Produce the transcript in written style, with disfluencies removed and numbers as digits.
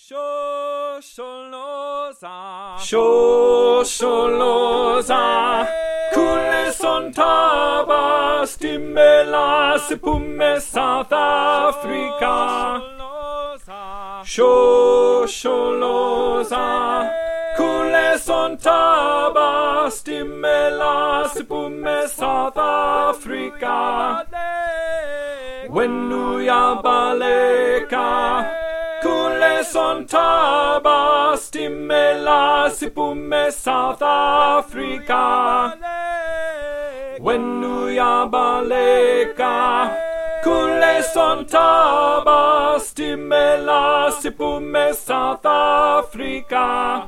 Shosholoza Kule sontaba Stimela Sepume South Africa Shosholoza Kule sontaba Stimela Sepume South Africa Wenu yabaleka Kule sontaba Stimela Sipume South Africa Wenu yabaleka Kule sontaba Stimela Sipume South Africa